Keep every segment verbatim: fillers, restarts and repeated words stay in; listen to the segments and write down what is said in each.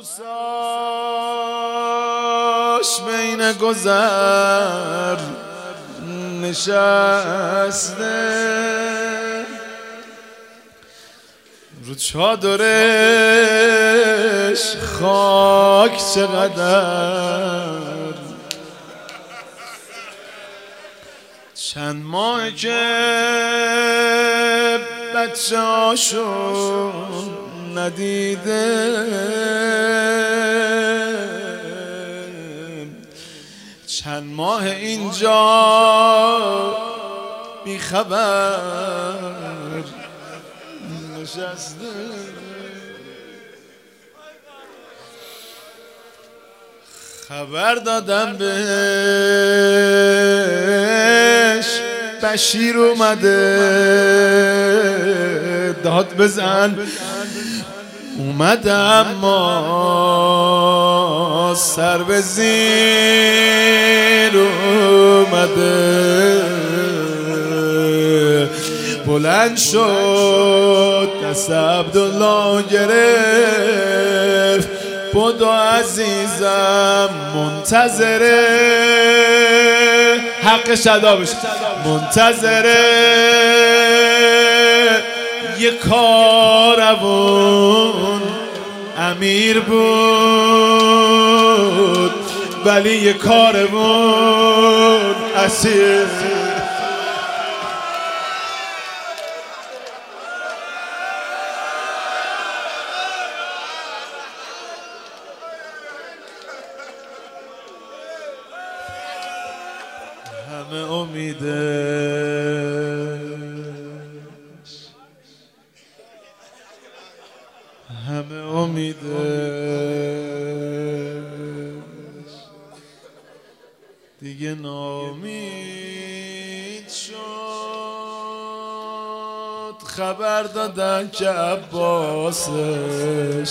عروساش بین گذر نشسته، رو چادرش خاک چقدر، چند ماه که بچه هاشون ندیده، چند ماه اینجا بی خبر نشسته. خبر دادم بهش بشیر اومده، داد بزن اومده اما سر به زیر اومده. بلند شد دست عبدالله گرفت، بدو عزیزم منتظره، حق شدابش منتظره یه کاروان امیر بود ولی یه کاروان اسیر. همه امیدش، همه امیدش دیگه ناامید شد. خبر دادن که عباسش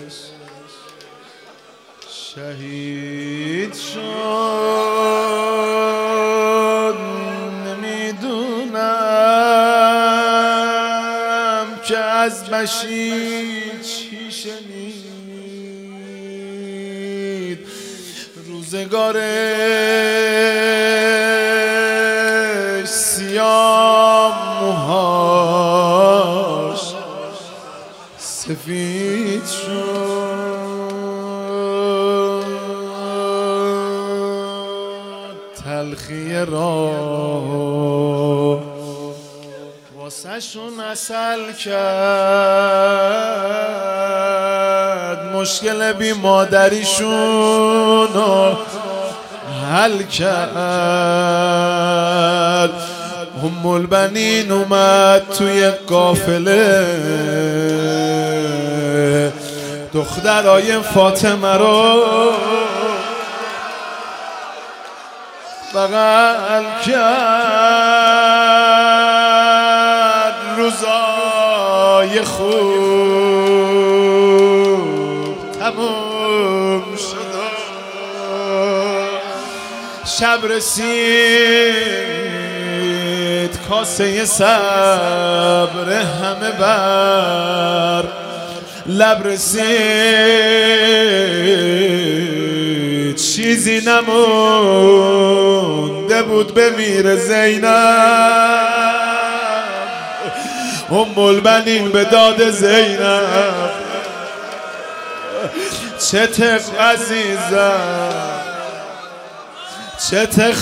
شهید شد. نمیدونم که از بشیر چی شنید، روزگارش سیاه موهاش سفید شد. تلخی راه واسه شون اصل کرد، مشکل بی مادریشون حل کرد. ام البنین اومد توی قافله، دخترای فاطمه رو بغل کرد. روزای خوب تموم شد، شب رسید کاسه صبر همه بر لب رسید. چیزی نمونده بود بمیره زینب، ام البنین به داد زینب. چته عزیزم چته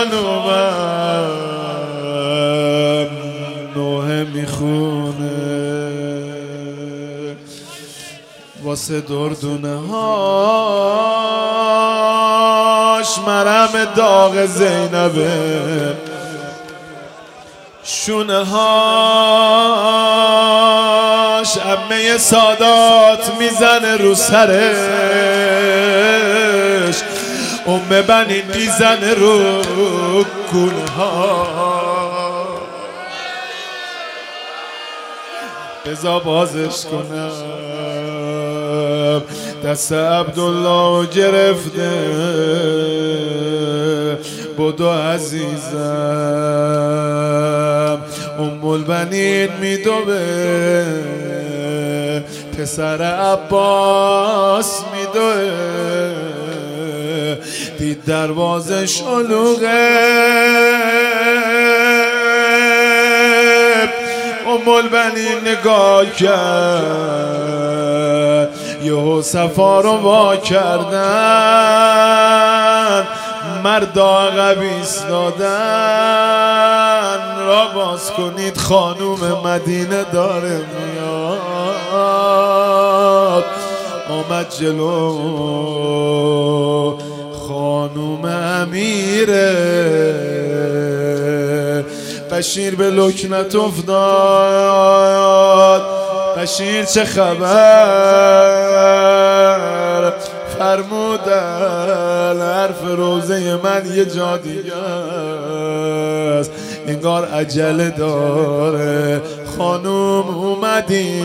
خانومم نوحه میخونه واسه دردونه هاش، مرهم داغ زینبه، شونه هاش عمه سادات میزنه رو سرش، ام بنین میزنه رو گونه ها. بذار بازش کنم، دست عبدالله گرفته، بدو عزیزم ام البنین میدوه پسر عباس میدوه دید دروازه شلوغه ام البنین نگاه کرد یهو صفا رو وا کردن مردا عقب ایستادن را باز کنید خانوم مدینه داره میاد آمد جلو خانوم امیره بشیر به لکنت افتاد بشیر چه خبر فرمودن حرف روزه من یه جا دیگه است انگار عجله داره خانوم اومدی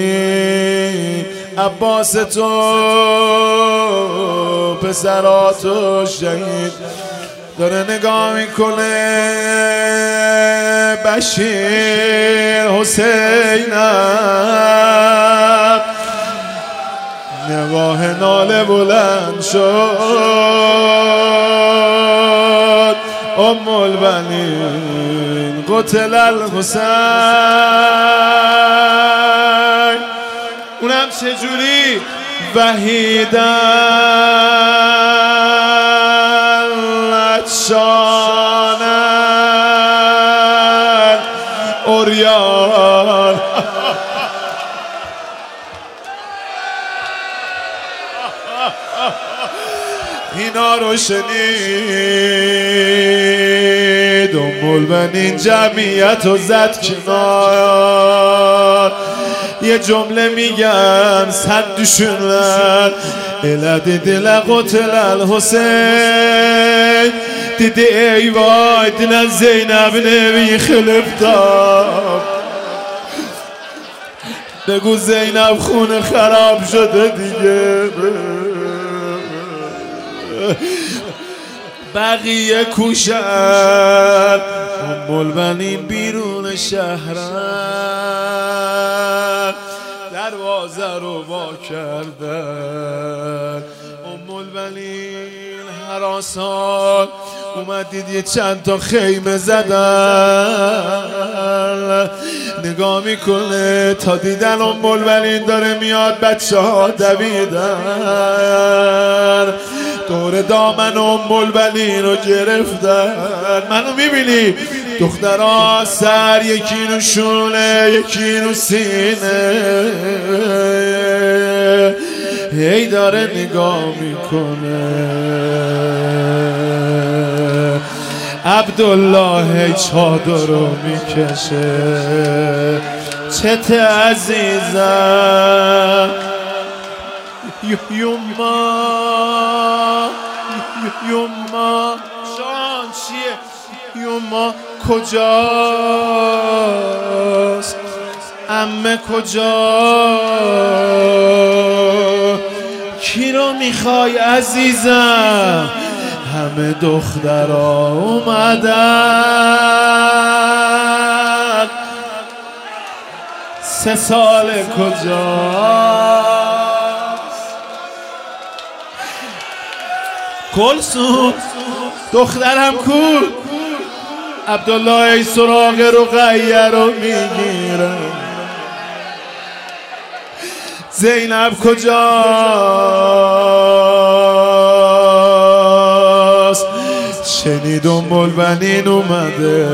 عباس تو پسراتو شهید داره نگاه میکنه بشیر حسینم نگاه ناله بلند شد ام البنین قتل الحسین اونم چجوری وحیدن لچانن اوریان اینا رو شنید ام البنین جمعیت رو زد کنار یه جمله میگن صدشونن الا دیدی لقتل الحسین دیدی ای وای دیدن زینب نمی خلفتم بگو زینب خونه خراب شده دیگه بقیه کوشن ام البنین بیرون شهرن دروازه رو وا کردن ام البنین هراسان اومد دید یه چند تا خیمه زدن نگاه میکنه تا دیدن ام البنین داره میاد بچه ها دویدن دور دامن ام البنین رو گرفتن منو میبینی دخترها سر یکی نو شونه یکی نو سینه هی داره نگاه میکنه عبدالله چادر رو میکشه چت عزیزم یوما یوما جان چیه یوما کجاست عمه کجا کی رو میخوای عزیزم همه دخترها اومدن سه سال کجاست کلثوم دخترم کو عبدالله ای سراغ رقیه رو میگیرم زینب کجاست شنید ام البنین اومده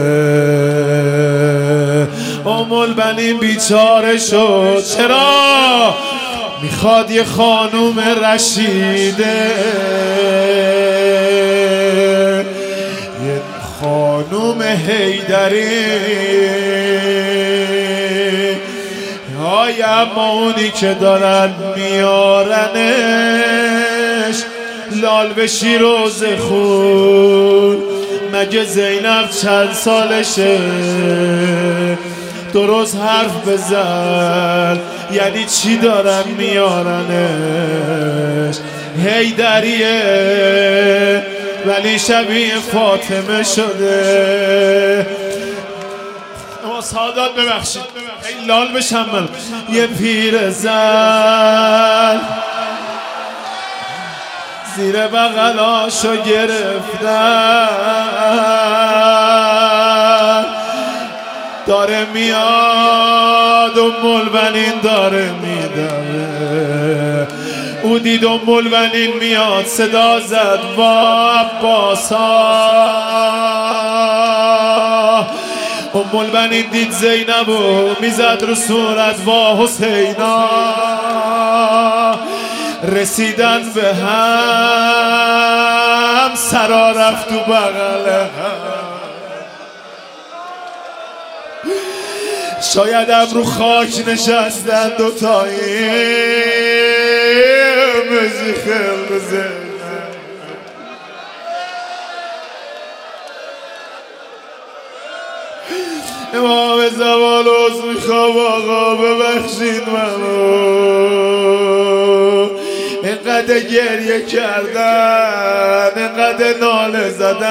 ام البنین بیچاره شد چرا میخواد یه خانوم رشیده یه خانوم حیدری های اما اونی که دارن میارنش لال به شیروز خون مگه زینب چند سالشه درست حرف بزن یعنی چی دارن میارنش حیدریه ولی شبیه فاطمه شده سادات ببخشید این لال بشم من. یه پیر زن زیر بغلاشو گرفتن داره میاد و ملبنین داره میدوه. او دید و ملبنین میاد صدا زد وا عباسا. ام البنین دید زینب و میزد رو صورت وا حسینا. رسیدن به هم سرا رفت تو بغل هم. شایدم رو خاک نشستن دوتایی مزی خیل زن. امام زمان عوض میخوام آقا ببخشید منو. اینقدر گریه کردن اینقدر ناله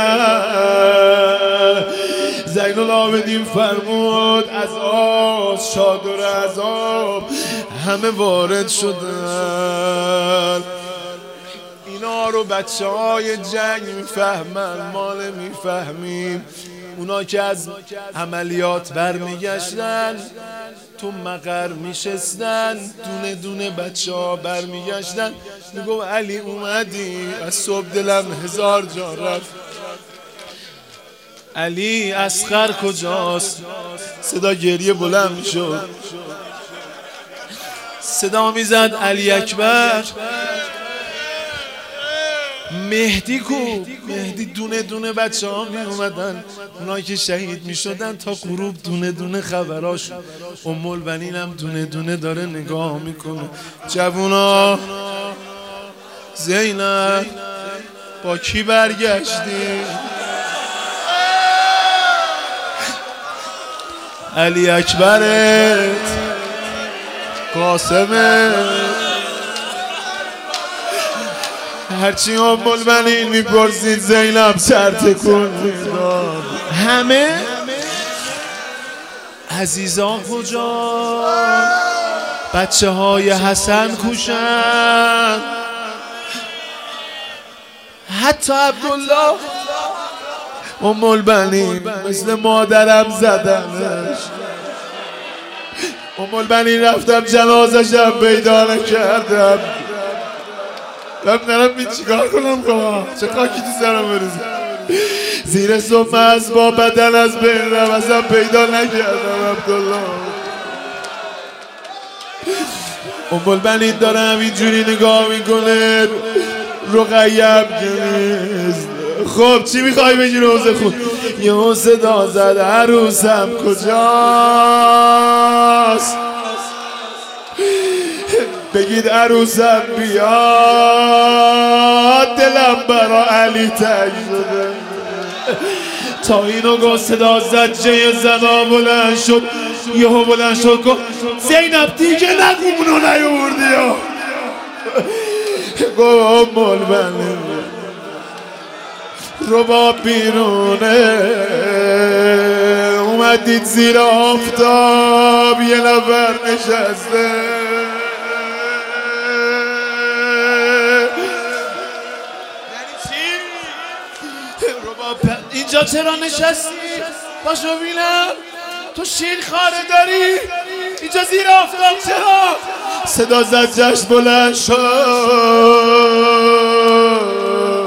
زدن. زین العابدین فرمود از آز شادر عذاب همه وارد شدن. اینا رو بچه های جنگ میفهمن ما نمیفهمیم. اونا که از عملیات برمیگشتن تو مقر میشستن دونه دونه بچه ها برمیگشتن. میگو علی اومدی از صبح دلم هزار جا رفت. علی اصغر کجاست؟ صدا گریه بلند شد. صدا میزد علی اکبر. مهدی کو؟ مهدی دونه دونه بچه ها می اومدن اونایی که شهید می شدن تا غروب دونه دونه خبراش. ام البنین هم دونه دونه داره نگاه میکنه. جوونا زینب با کی برگشتی؟ علی اکبرت قاسمت. هرچی ام البنین میپرسید زینب سر تکون میداد. همه عزیزان کجا؟ بچه های حسن کوشن. حتی عبدالله. ام البنین مثل مادرم زدنش. ام البنین رفتم جنازشم پیدا نکردم. من نرم بید چیکار کنم کنم چه خاکی تو سرم بریزم. زیر صبح از با بدن از بین ازم پیدا نکردم عبدالله. ام البنین دارم اینجوری نگاه میکنه. رقیه نیست. خب چی میخوای بگی روزه خود؟ یه صدا زد عروسم کجاست؟ بگید عروسم بیاد دلم برا علی تنگ شده. تا اینو گو صدا زد جه زنا بلند شد. یهو بلند شد گفت زینب دیگه نگو منو نیاوردی یا گفت ام البنین رباب بیرونه اومدید زیر آفتاب یه نفر نشسته. اینجا چرا نشستی؟ باشو بینم تو شیر خاره داری؟ اینجا زیر آفتاب چرا؟ صدا زد جشن بلند شد.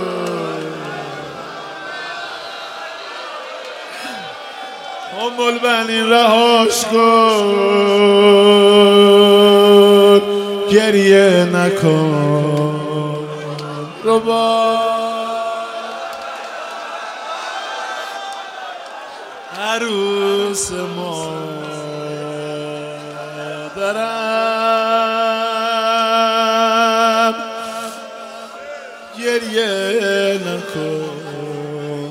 ام البنین رهاش کن گریه نکن. ربا عروس مادرم گریه نکن.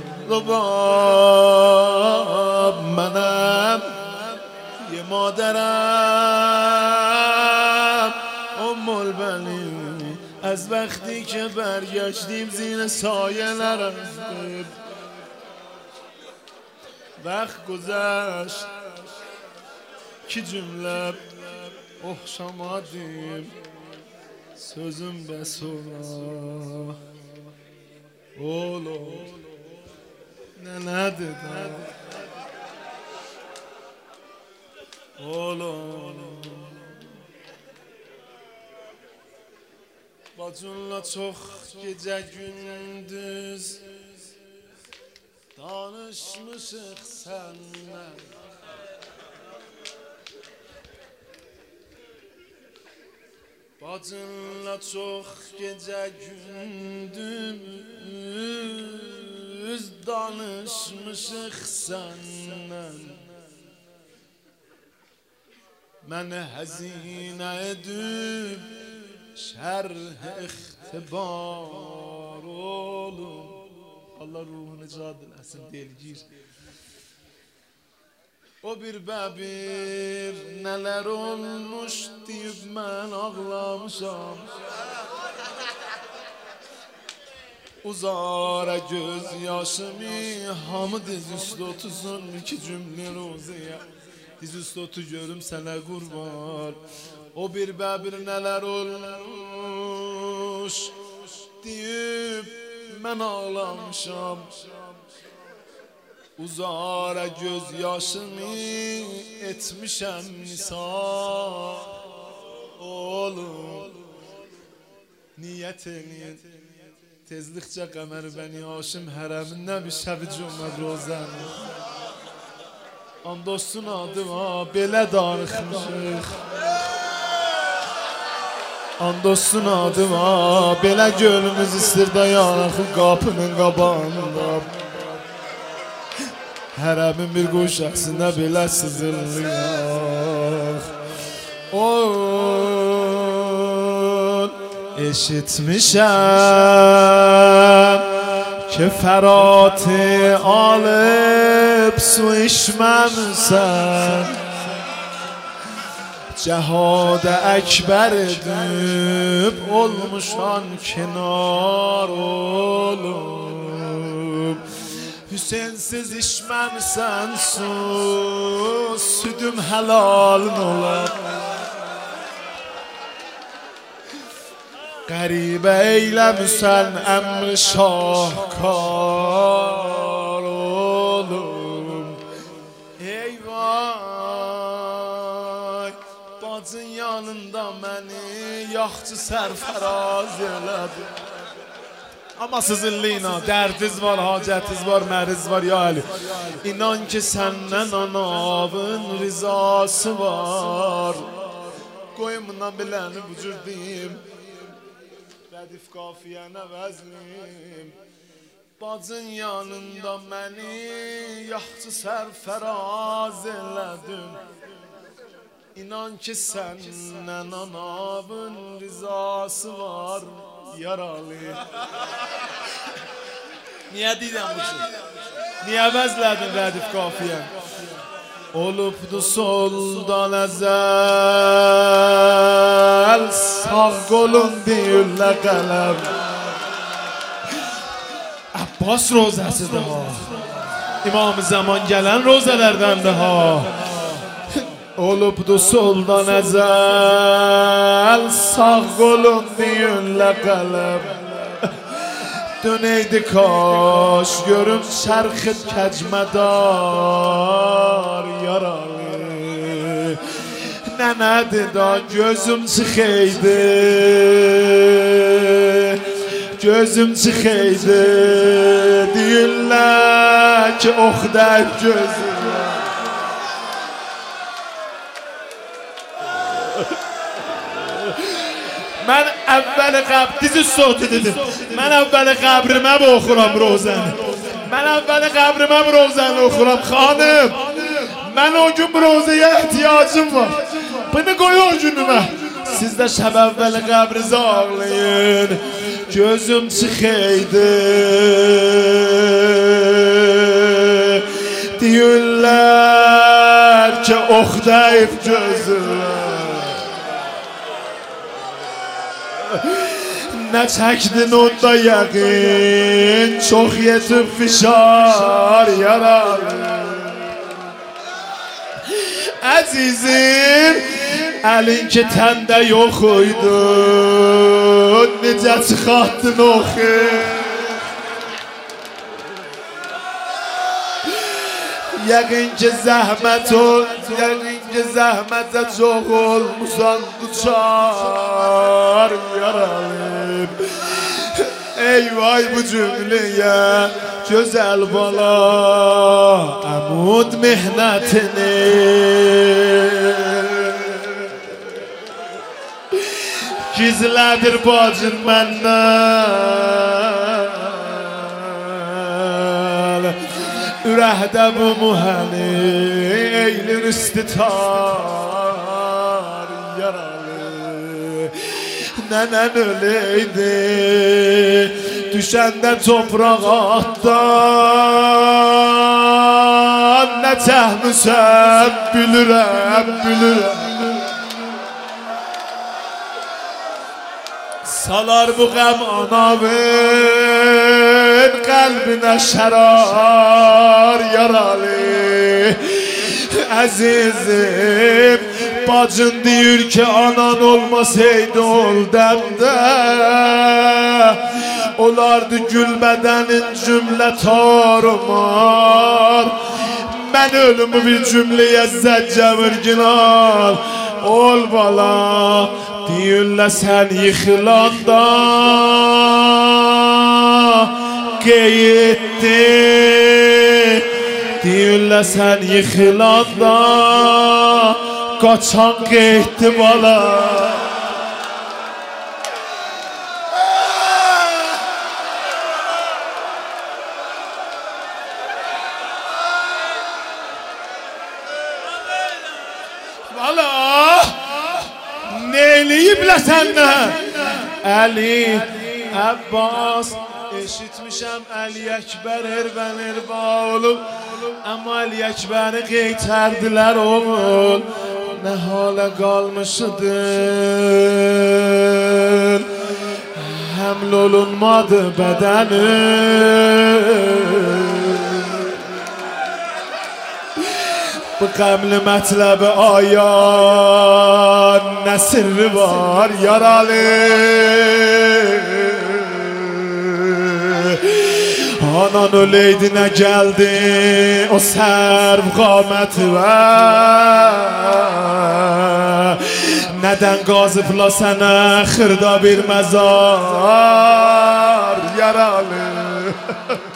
رباب منم یه مادرم. ام البنین از وقتی که برگشتیم زیر سایه نرفتیم. وقت گذشت iki cümlə oxşamadım sözüm bəs ona. Olur nədir də olur. Bacınla çox gecə gündüz danışmışıq sənlə. Bacınla çox gecə gündüz danışmışıq sənlə. Məni həzinə edib şərh ixtibar olun. Allah ruhunu cad eləsin delgir. O bir bəbir nələr olmuş deyib mən ağlamışam. Uzara göz yaşımı hamı diz üstü otusun iki cümle roziyə. Diz üstü otu görüm sənə qurban. O bir bəbir nələr olmuş deyib mən ağlamışam. Uzara göz yaşımı etmişəm nisan. Oğlum niyət edin tezlikçə Qəmər Bəni Haşim hərəmindən bir şəbi cümləd rozəni. Andolsun adıma belə darıxmışıq. Andolsun adıma belə gölümüz istirdə yanaqı qapının qabağında. Hərəmin bir quşaqsında belə sızılıyaq. Oy eşitmişəm keferatı alıp su içməmsən. Cəhada əkbər edib olmuşan kenar olub. Hüseynsiz içməmsən su, südüm həlalın olar. Qəribə eyləmüsən əmri şahkar olum. Eyvay, bacın yanında məni yaxçı sərfəraz elədi. Amma sizinliyina dərdiz var, hacətiz var, məriz var ya Ali. İnan ki səndən anavın rizası var. Qoyumdan biləni bu cür deyim. Rədif qafiyənə vəznim. Bacın yanında məni yaxçı sərfəraz elədin. İnan ki səndən anavın rizası var yaralı. Niyə deyirəm bu cür? Niyə vəzlədin rədif qafiyən? Olubdu soldan əzəl sağ qolun deyirlə qələm. Abbas rozəsidir ha. İmam-ı zaman gələn rozələrdəndir ha. Olubdu soldan əzəl sağ qolun deyirlə qələm. Döneydi kaş görüm çərxid kəcmədar yaralı. Nənədir da gözüm çıxıydı, gözüm çıxıydı. Deyirlər ki oxdayıb gözüm. Mən əvvəli qəbr, dizi sotu dedim. Mən əvvəli qəbrimə mi oxuram rozəni? Mən əvvəli qəbrimə mi rozəni oxuram xanım? Mən o gün bu rozəyə ehtiyacım var. Bunu qoy o günümə. Siz də şəb əvvəli qəbrizi ağlayın. Gözüm çıxıydı. Deyirlər ki oxdayıb gözüm. Nə çəkdin onda yəqin, çox yetib fişar yaralı. Əzizim, əlin ki təndə yox uydu, necə çıxartdın oxu. Yəqin ki zəhmət ol, yəqin ki zəhmətə çox olmusan duçar yaralım. Ey vay bu cümləyə gözəl bala əmud mehnətini. Gizlədir bacın məndən, ürəkdə bu mühəni eylir istitar yaralı. Nənən öleydi düşəndə topraq atdan, nə çəhmüsən bilirəm, bilirəm. Salar bu qəm anavın qəlbinə şərar yaralı. Əzizim, bacın deyir ki anan olmasaydı ol dəmdə, olardı gülmədənin cümlə tarumar. Mən ölümü bir cümləyə zəccə virginal. Ol bala, deyirlə sən yıxılanda qeyddi, deyirlə sən yıxılanda qaçan qeyddi bala. Bala neyliyiblə səndən? Əli, Əbbas, eşitmişəm Əli Əkbər ervən erba olub, amma Əli Əkbəri qeytərdilər oğul. Nə halə qalmışıdır, həml olunmadı bədəni. Bu qəmli mətləbi ayan nə sirri var yaralı. Anan öleydi nə gəldi o sərv qaməti var. Nədən qazıbla sənə xırda bir məzar yaralı.